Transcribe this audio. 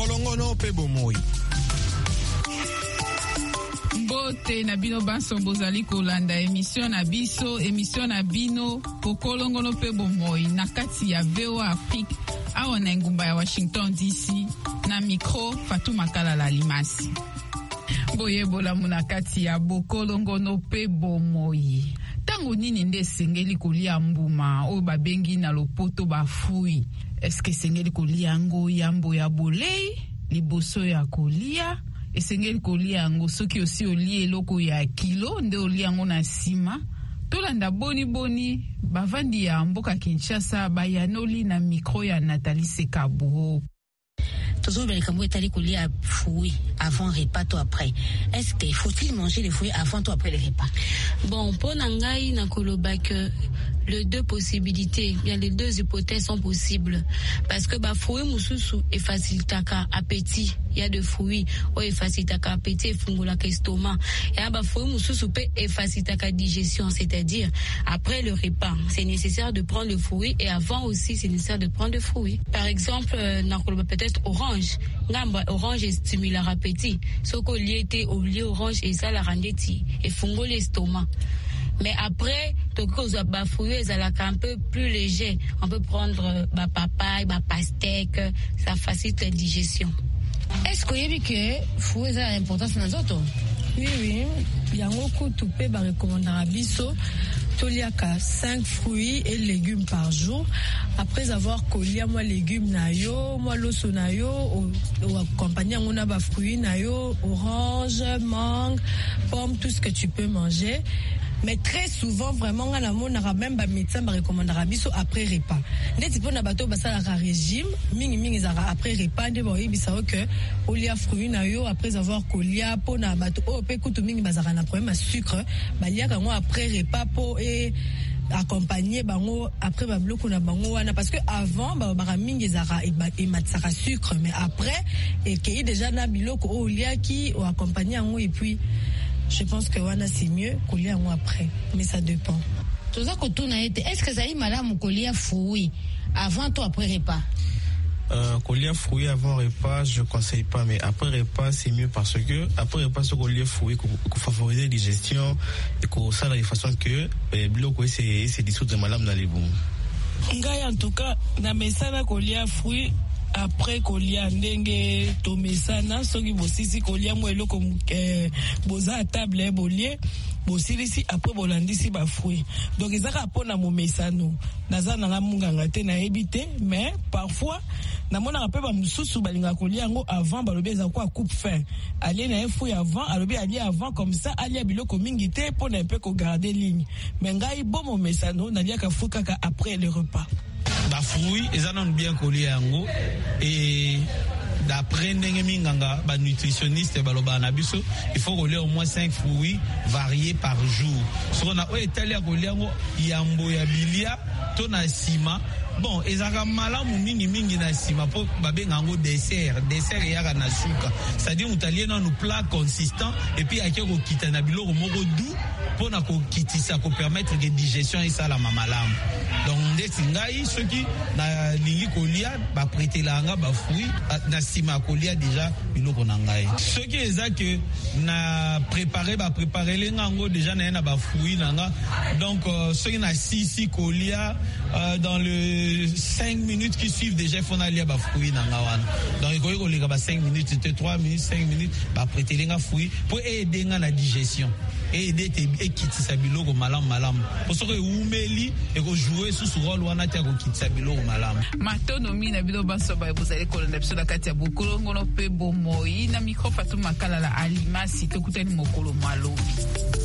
bokolongono pe bomoi. Bote na bino banso bozali kolanda émission na biso, émission na bino bokolongono pe bomoi na kati ya VOA Afrique awa na ngumba ya Washington DC na micro Fatou Makalala Limasi. Boye bolamu na kati ya bokolongono pe bomoi. Tango nini nde sengeli kolia mbuma oyo babengi na lopoto bafui? Eske sengeli kolia yango yambo ya bolei liboso ya kolia? Esengeli kolia yango soki osi olie eloko ya kilo nde olia yango na sima? Tolanda boni bavandi ya mboka Kinshasa bayanoli na mikro ya Nathalie Sekabou. Toujours le Cameroun est allé couler à fruits avant repas ou après. Est-ce qu'il faut-il manger les fruits avant ou après le repas? Bon, pour Nangaï, Nakoloba que les deux possibilités, bien les deux hypothèses sont possibles. Parce que fruits mususu est facile taka appétit. Il y a des fruits où est facile taka appétit et fungola estomac. Et à fruits mususu est facile taka digestion, c'est-à-dire après le repas, c'est nécessaire de prendre le fruit et avant aussi c'est nécessaire de prendre le fruit. Par exemple, Nakoloba peut-être orange. Orange stimule l'appétit. Ce qu'on lié au lié orange et ça la rendeti et fungo l'estomac. Mais après, tout cause fruits un peu plus léger. On peut prendre papaye, pastèque, ça facilite la digestion. Est-ce qu'il y a que fruits a importance dans les autres? Oui. Il y a beaucoup de pe ba recommandera biso. Toliaka 5 fruits et légumes par jour. Après avoir collé moi légumes nayo, moi loso nayo, ou accompagné on a fruits nayo, orange, mangue, pomme, tout ce que tu peux manger. Mais très souvent, vraiment, à la on a même un médecin qui recommandera biso après repas. Dès que tu as bateau, ça a régime, après repas, il faut que olia fruits nayo après avoir colia pour na bateau, pe kutu mingi bazara na problème à sucre, balia quand après repas pour et accompagner bango après ba bloc na bango wana parce que avant ba mingi zara et matsara sucre mais après et qu'il déjà na biloko olia qui ou accompagner ngo et puis je pense que wana c'est mieux coller un mois après, mais ça dépend. Est-ce que ça y madame coller fruits avant ou après repas? Coller fruits avant repas, je conseille pas, mais après repas c'est mieux parce que après repas ce coller fruits qu'on favorise la digestion et qu'on ça de façon que bloc c'est dissout de madame dans les bons. Ngai en tout cas na mesana coller fruits après kolia ndenge tomesana soki bosisi kolia mo eloko boza table bolie bosilisi après bolandisi ba fruits donc ezaka pona mo mesano naza na munganga te na ebité mais parfois na mona pe ba mususu balinga kolia ngo avant balobeza kwa coupe fin aller na fruit avant alobi aller avant comme ça aller biloko mingi te pona pe ko garder ligne mais ngai bo mo mesano na lia ka fuka ka après le repas. Ba fruits ils en ont bien collé yango et d'après ndenge minganga ba nutritionniste baloba na biso il faut coller au moins 5 fruits variés par jour so na o etalia coller yango yambo ya bilia to na sima bon ezaka malamu mingi na sima po babenga ngo dessert yaka na suka c'est-à-dire utalien na plat consistant et puis akeko kita na biloko moko doux pour na ko kitisa ko permettre que digestion et ça la malamu donc ndeti ngai ceux qui na lingi kolia ba prêter langa ba fruits na sima kolia déjà biloko na ngai ceux qui eza que na préparer lenga ngo déjà na ba fruits nanga donc ceux qui na si kolia dans le 5 minutes qui suivent déjà faut aller ba fruits nanga wana donc il faut les 5 minutes 3 minutes 5 minutes ba prêter lenga fruits pour aider nga la digestion et aider et kitisa biloko malamu pour que umeli et ko jouer sous ce rôle wana ta ko kitisa biloko malamu matonomi na bilo baso ba bozali kolanda biso na kati ya bokolongono pe bomoi na micro Fatou Makalala Alimasi tokutani mokolo malo.